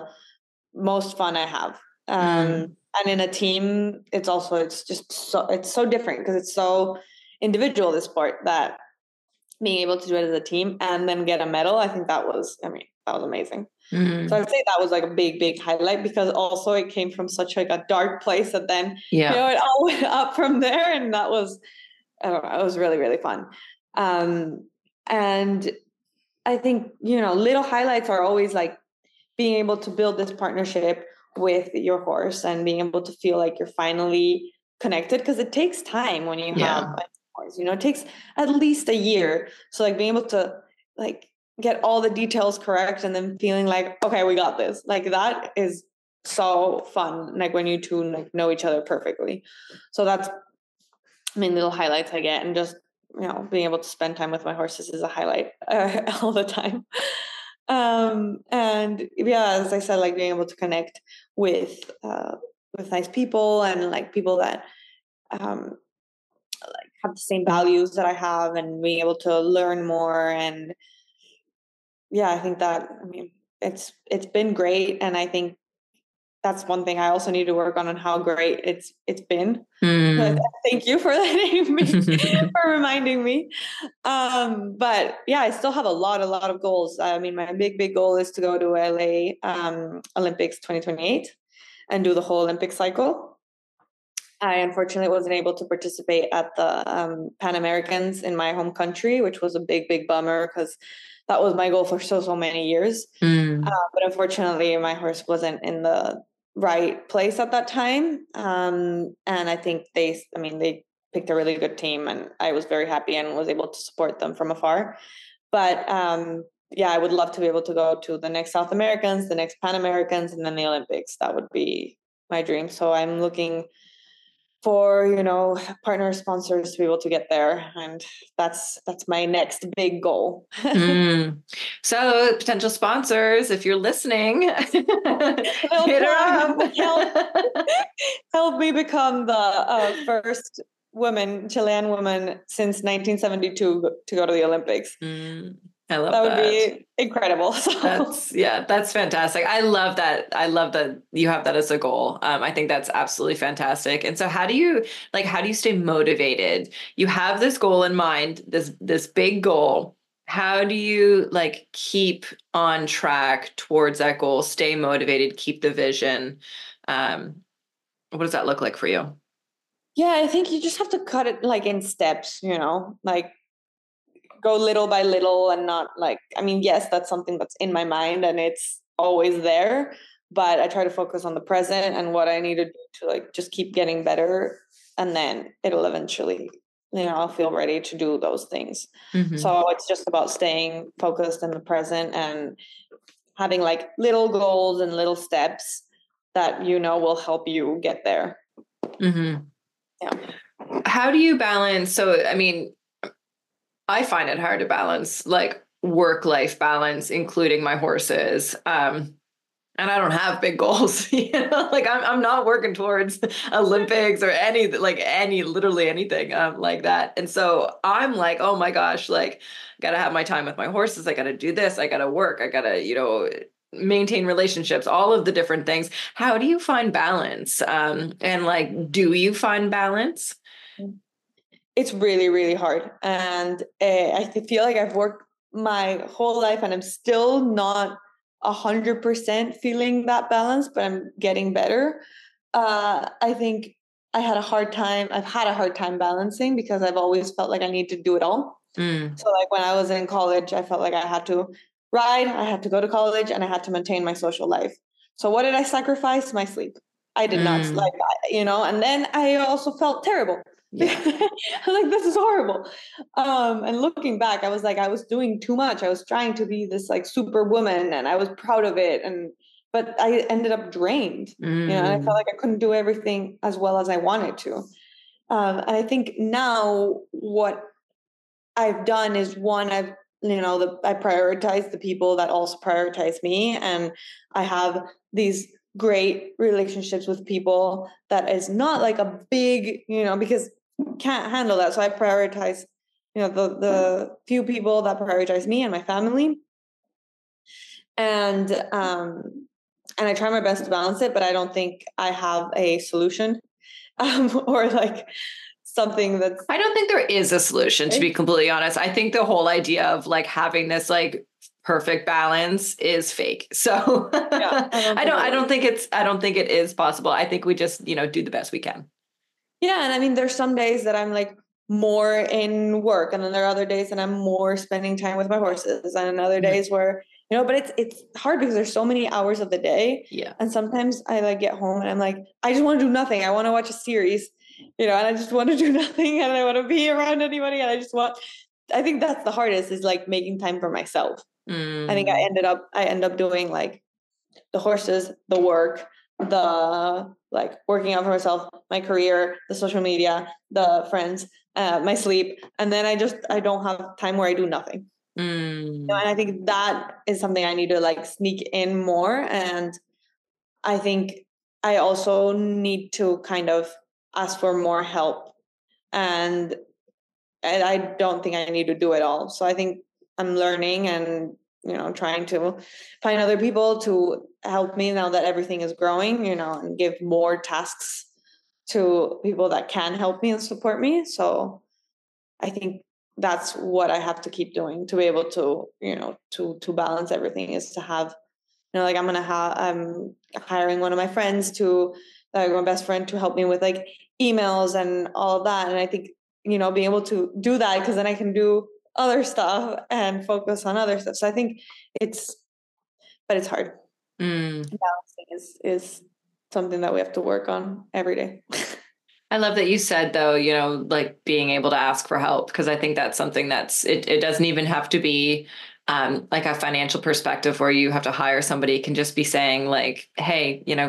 most fun I have. Um, mm. And in a team, it's also, it's just so, it's so different because it's so individual, this sport, that being able to do it as a team and then get a medal, I think that was, I mean, that was amazing. Mm-hmm. So I would say that was like a big, big highlight, because also it came from such like a dark place that then, yeah. you know, it all went up from there. And that was, I don't know, it was really, really fun. Um, and I think, you know, little highlights are always like being able to build this partnership with your horse and being able to feel like you're finally connected, because it takes time when you yeah. have a horse, you know, it takes at least a year. So like being able to like get all the details correct and then feeling like, okay, we got this, like that is so fun. Like when you two like know each other perfectly. So that's, I mean, little highlights I get, and just, you know, being able to spend time with my horses is a highlight uh, all the time. Um, and yeah, as I said, like being able to connect with, uh, with nice people and like people that, um, like have the same values that I have, and being able to learn more. And yeah, I think that, I mean, it's, it's been great. And I think that's one thing I also need to work on, on how great it's, it's been. Mm. But thank you for letting me, for reminding me. Um, but yeah, I still have a lot, a lot of goals. I mean, my big, big goal is to go to L A um, Olympics twenty twenty-eight and do the whole Olympic cycle. I unfortunately wasn't able to participate at the um, Pan Americans in my home country, which was a big, big bummer, because that was my goal for so, so many years. Mm. Uh, but unfortunately, my horse wasn't in the right place at that time. Um, and I think they, I mean, they picked a really good team, and I was very happy and was able to support them from afar. But um, yeah, I would love to be able to go to the next South Americans, the next Pan Americans, and then the Olympics. That would be my dream. So I'm looking for, you know, partner sponsors to be able to get there. And that's, that's my next big goal. Mm. So potential sponsors, if you're listening, hit her up. help, help me become the uh, first woman, Chilean woman since nineteen seventy-two to go to the Olympics. Mm. I love that would that. be incredible. So. That's yeah, that's fantastic. I love that. I love that you have that as a goal. Um, I think that's absolutely fantastic. And so how do you like, how do you stay motivated? You have this goal in mind, this, this big goal. How do you like keep on track towards that goal, stay motivated, keep the vision? Um, what does that look like for you? Yeah, I think you just have to cut it like in steps, you know, like go little by little and not like, I mean, yes, that's something that's in my mind and it's always there, but I try to focus on the present and what I need to do to like just keep getting better. And then it'll eventually, you know, I'll feel ready to do those things. Mm-hmm. So it's just about staying focused in the present and having like little goals and little steps that, you know, will help you get there. Mm-hmm. Yeah. How do you balance? So, I mean, I find it hard to balance like work-life balance, including my horses. Um, and I don't have big goals, you know, like I'm, I'm not working towards Olympics or any, like any, literally anything um, like that. And so I'm like, oh my gosh, like gotta have my time with my horses. I gotta do this. I gotta work. I gotta, you know, maintain relationships, all of the different things. How do you find balance? Um, and like, do you find balance? It's really, really hard. And uh, I feel like I've worked my whole life and I'm still not a hundred percent feeling that balance, but I'm getting better. Uh, I think I had a hard time. I've had a hard time balancing because I've always felt like I need to do it all. Mm. So like when I was in college, I felt like I had to ride, I had to go to college, and I had to maintain my social life. So what did I sacrifice? My sleep. I did mm. not like that, you know, and then I also felt terrible. Yeah. I was like, this is horrible. Um, and looking back, I was like, I was doing too much. I was trying to be this like super woman and I was proud of it. And, but I ended up drained, mm. you know, and I felt like I couldn't do everything as well as I wanted to. Um, and I think now what I've done is one, I've, you know, the, I prioritize the people that also prioritize me. And I have these great relationships with people that is not like a big, you know, because can't handle that. So I prioritize, you know, the, the few people that prioritize me and my family. And, um, and I try my best to balance it, but I don't think I have a solution, um, or like something that's. I don't think there is a solution, to be completely honest. I think the whole idea of like having this like perfect balance is fake. So yeah, I don't, I don't, I don't think it's, I don't think it is possible. I think we just, you know, do the best we can. Yeah. And I mean, there's some days that I'm like more in work, and then there are other days that I'm more spending time with my horses, and other days mm-hmm. where, you know, but it's, it's hard because there's so many hours of the day. Yeah. And sometimes I like get home and I'm like, I just want to do nothing. I want to watch a series, you know, and I just want to do nothing and I want to be around anybody. And I just want, I think that's the hardest, is like making time for myself. Mm. I think I ended up, I end up doing like the horses, the work, the like working out for myself, my career, the social media, the friends, uh, my sleep. And then I just, I don't have time where I do nothing. Mm. You know, and I think that is something I need to like sneak in more. And I think I also need to kind of ask for more help. And, and I don't think I need to do it all. So I think I'm learning and, you know, trying to find other people to help me now that everything is growing, you know, and give more tasks to people that can help me and support me. So I think that's what I have to keep doing to be able to, you know, to, to balance everything, is to have, you know, like I'm going to have, I'm hiring one of my friends to, like my best friend, to help me with like emails and all of that. And I think, you know, being able to do that, because then I can do other stuff and focus on other stuff. So I think it's, but it's hard. Mm. Balancing is, is something that we have to work on every day. I love that you said, though, you know, like being able to ask for help, because I think that's something that's, it, it doesn't even have to be um, like a financial perspective where you have to hire somebody. It can just be saying like, hey, you know,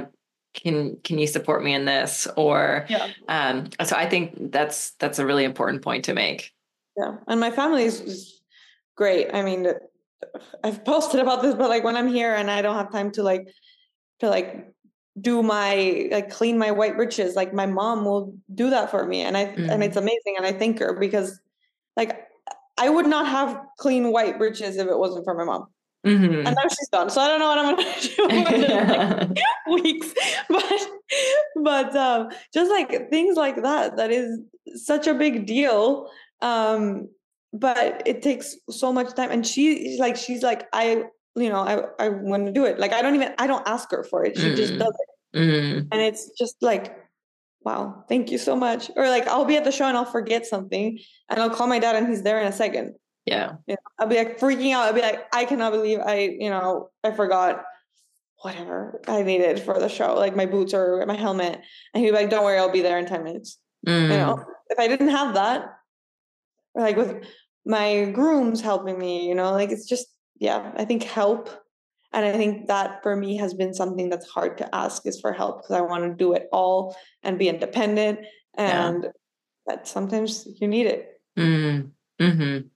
can, can you support me in this? Or, Yeah. um, so I think that's, that's a really important point to make. Yeah. And my family is, is great. I mean, I've posted about this, but like when I'm here and I don't have time to like, to like do my, like clean my white britches, like my mom will do that for me. And I, Mm. and it's amazing. And I thank her because like, I would not have clean white britches if it wasn't for my mom. Mm-hmm. And now she's done. So I don't know what I'm going to do in the next weeks. But, but um, just like things like that, that is such a big deal. Um, but it takes so much time. And she like, she's like, I, you know, I, I want to do it. Like, I don't even, I don't ask her for it. She mm. just does it. Mm. And it's just like, wow, thank you so much. Or like, I'll be at the show and I'll forget something and I'll call my dad and he's there in a second. Yeah. You know, I'll be like freaking out. I'll be like, I cannot believe I, you know, I forgot whatever I needed for the show, like my boots or my helmet. And he'd be like, don't worry, I'll be there in ten minutes. Mm. You know, if I didn't have that, or like with my grooms helping me, you know, like it's just, yeah, I think help. And I think that for me has been something that's hard to ask is for help because I want to do it all and be independent. And yeah. that sometimes you need it. Mm. Mm-hmm.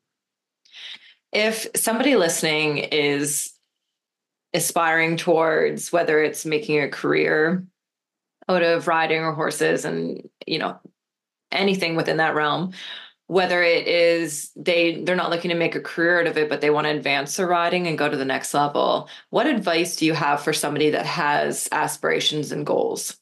If somebody listening is aspiring towards whether it's making a career out of riding or horses and, you know, anything within that realm, whether it is they, they're not looking to make a career out of it, but they want to advance their riding and go to the next level, what advice do you have for somebody that has aspirations and goals?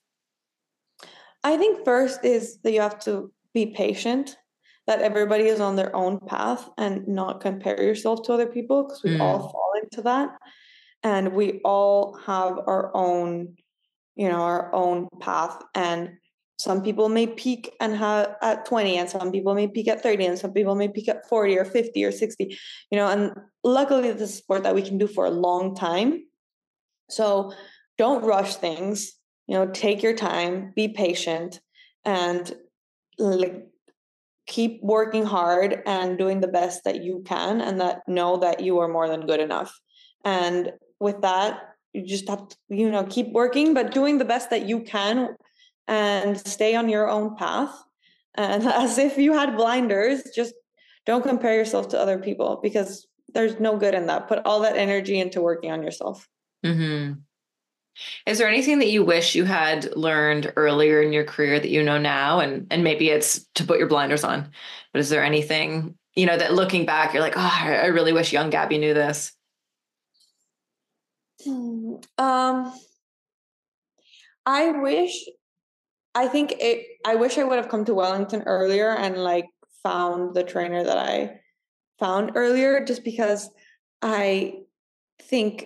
I think first is that you have to be patient, that everybody is on their own path and not compare yourself to other people because we mm. all fall into that. And we all have our own, you know, our own path. And some people may peak and have at twenty, and some people may peak at thirty, and some people may peak at forty or fifty or sixty, you know, and luckily it's a sport that we can do for a long time. So don't rush things, you know, take your time, be patient, and like keep working hard and doing the best that you can, and that know that you are more than good enough. And with that, you just have to, you know, keep working, but doing the best that you can and stay on your own path. And as if you had blinders, just don't compare yourself to other people because there's no good in that. Put all that energy into working on yourself. Mm-hmm. Is there anything that you wish you had learned earlier in your career that you know now? And, and maybe it's to put your blinders on, but is there anything, you know, that looking back, you're like, oh, I really wish young Gabby knew this? Um, I wish, I think it, I wish I would have come to Wellington earlier and like found the trainer that I found earlier, just because I think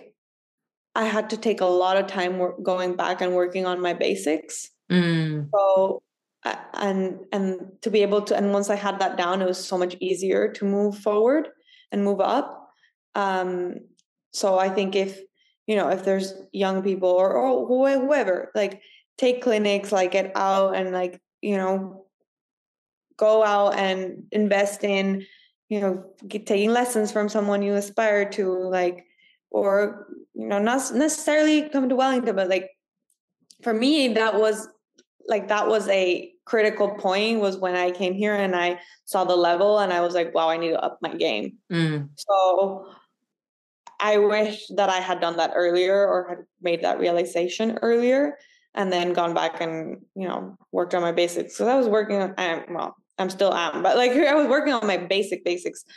I had to take a lot of time going back and working on my basics. Mm. So, and, and to be able to, and once I had that down, it was so much easier to move forward and move up. Um, so I think if, you know, if there's young people or, or whoever, like take clinics, like get out and like, you know, go out and invest in, you know, get, taking lessons from someone you aspire to, like, or, you know, not necessarily come to Wellington, but like, for me, that was like, that was a critical point was when I came here and I saw the level and I was like, wow, I need to up my game. Mm. So I wish that I had done that earlier or had made that realization earlier and then gone back and, you know, worked on my basics. So I was working on, I, well, I'm still am, but like I was working on my basic basics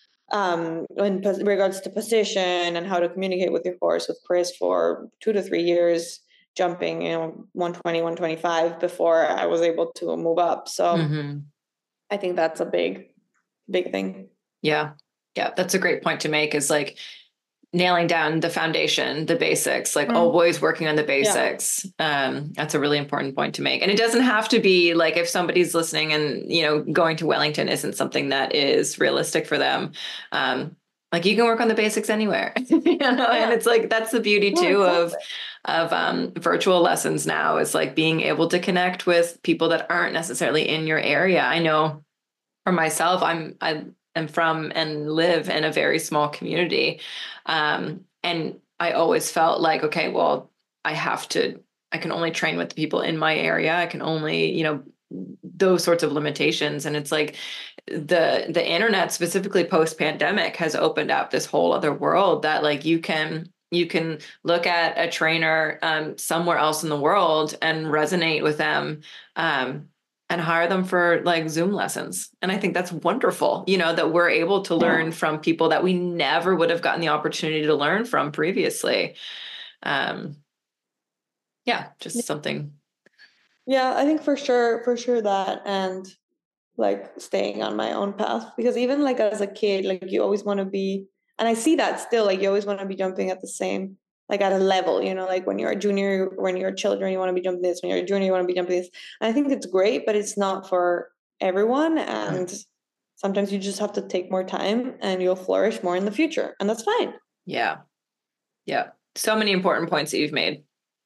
um, in regards to position and how to communicate with your horse with Chris for two to three years, jumping, you know, one twenty, one twenty-five before I was able to move up. So mm-hmm. I think that's a big, big thing. Yeah. Yeah. That's a great point to make is like, nailing down the foundation, the basics, like mm. always working on the basics. Yeah. Um, that's a really important point to make. And it doesn't have to be like if somebody's listening and, you know, going to Wellington isn't something that is realistic for them. Um, like you can work on the basics anywhere, you know, yeah. and it's like, that's the beauty too yeah, exactly. of, of um, virtual lessons now is like being able to connect with people that aren't necessarily in your area. I know for myself, I'm, I, am from and live in a very small community. Um, and I always felt like, okay, well, I have to I can only train with the people in my area. I can only, you know, those sorts of limitations. And it's like the, the internet, specifically post pandemic, has opened up this whole other world that like you can, you can look at a trainer um, somewhere else in the world and resonate with them, um, and hire them for like Zoom lessons. And I think that's wonderful, you know, that we're able to learn from people that we never would have gotten the opportunity to learn from previously. Um, yeah, just something. Yeah, I think for sure, for sure that, and like staying on my own path, because even like as a kid, like you always want to be, and I see that still, like you always want to be jumping at the same, like at a level, you know, like when you're a junior, when you're children, you want to be jumping this, when you're a junior, you want to be jumping this. And I think it's great, but it's not for everyone. And sometimes you just have to take more time and you'll flourish more in the future. And that's fine. Yeah. Yeah. So many important points that you've made.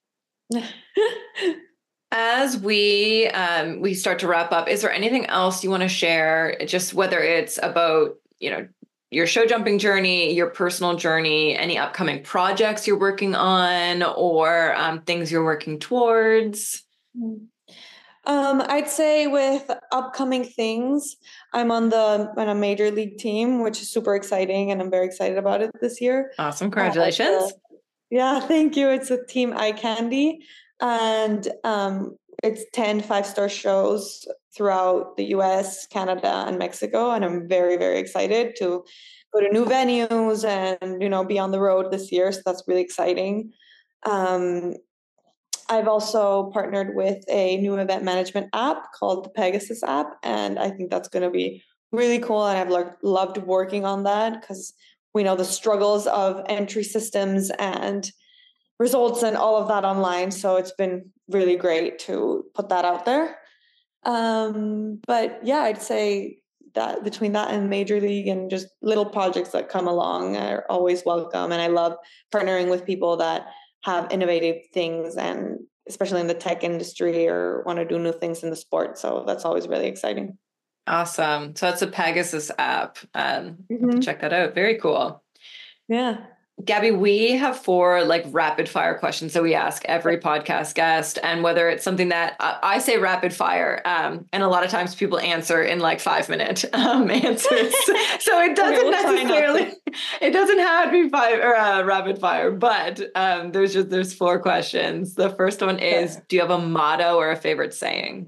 As we um, we start to wrap up, is there anything else you want to share? Just whether it's about, you know, your show jumping journey, your personal journey, any upcoming projects you're working on, or um, things you're working towards? Um, I'd say with upcoming things, I'm on the on a major league team, which is super exciting, and I'm very excited about it this year. Awesome! Congratulations! Uh, yeah, thank you. It's a team Eye Candy. And um, it's ten five-star shows throughout the U S, Canada, and Mexico. And I'm very, very excited to go to new venues and, you know, be on the road this year. So that's really exciting. Um, I've also partnered with a new event management app called the Pegasus app. And I think that's going to be really cool. And I've lo- loved working on that because we know the struggles of entry systems and results and all of that online. So it's been really great to put that out there. Um, but yeah, I'd say that between that and Major League and just little projects that come along are always welcome. And I love partnering with people that have innovative things, and especially in the tech industry, or want to do new things in the sport. So that's always really exciting. Awesome. So it's a Pegasus app. Um, mm-hmm. Check that out. Very cool. Yeah. Gabby, we have four like rapid fire questions that we ask every podcast guest, and whether it's something that uh, I say rapid fire, um, and a lot of times people answer in like five minute um, answers. So it doesn't okay, we'll necessarily, it doesn't have to be five or uh, rapid fire, but um, there's just, there's four questions. The first one is, okay. Do you have a motto or a favorite saying?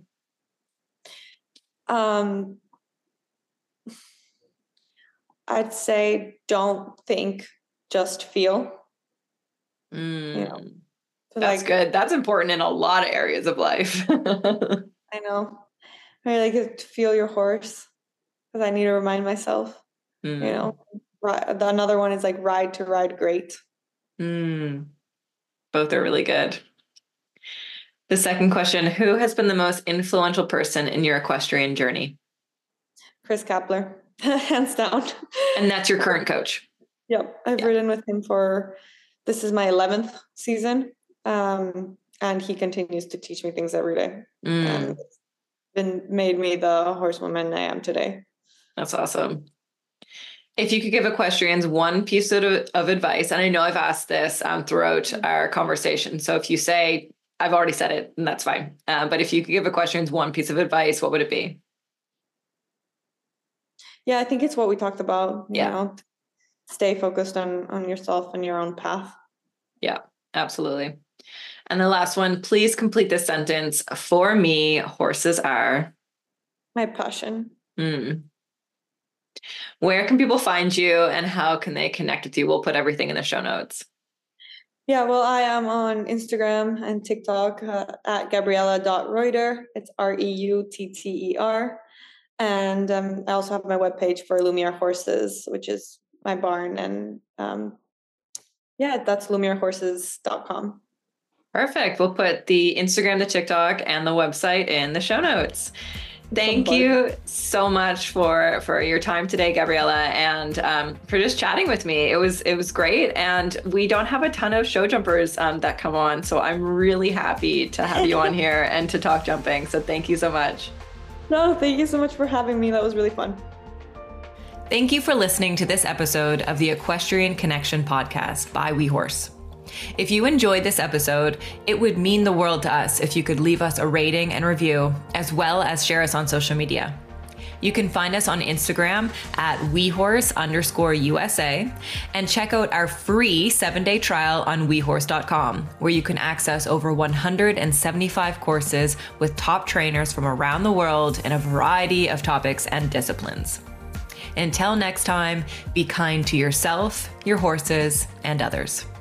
Um, I'd say, don't think, just feel. Mm, you know, so that's like, good. That's important in a lot of areas of life. I know. I like it to feel your horse, because I need to remind myself. Mm. You know, the another one is like ride to ride great. Mm. Both are really good. The second question: Who has been the most influential person in your equestrian journey? Chris Kapler, hands down. And that's your current coach. Yep. I've yeah. ridden with him for, this is my eleventh season. Um, and he continues to teach me things every day. Mm. And it's been made me the horsewoman I am today. That's awesome. If you could give equestrians one piece of, of advice, and I know I've asked this um, throughout mm-hmm. our conversation. So if you say, I've already said it, and that's fine. Uh, but if you could give equestrians one piece of advice, what would it be? Yeah, I think it's what we talked about. You yeah. know, stay focused on, on yourself and your own path. Yeah, absolutely. And the last one, please complete this sentence. For me, horses are my passion. Mm. Where can people find you and how can they connect with you? We'll put everything in the show notes. Yeah, well, I am on Instagram and TikTok uh, at gabriella dot reuter. It's R E U T T E R. And um, I also have my webpage for Lumiere Horses, which is my barn. And um, yeah, that's lumiere horses dot com. Perfect. We'll put the Instagram, the TikTok, and the website in the show notes. Thank you so much for, for your time today, Gabriella, and um, for just chatting with me. It was it was great, and we don't have a ton of show jumpers um, that come on, so I'm really happy to have you on here and to talk jumping. So thank you so much. No, thank you so much for having me. That was really fun. Thank you for listening to this episode of the Equestrian Connection podcast by WeHorse. If you enjoyed this episode, it would mean the world to us if you could leave us a rating and review, as well as share us on social media. You can find us on Instagram at wehorse underscore USA and check out our free seven-day trial on wehorse dot com, where you can access over one hundred seventy-five courses with top trainers from around the world in a variety of topics and disciplines. Until next time, be kind to yourself, your horses, and others.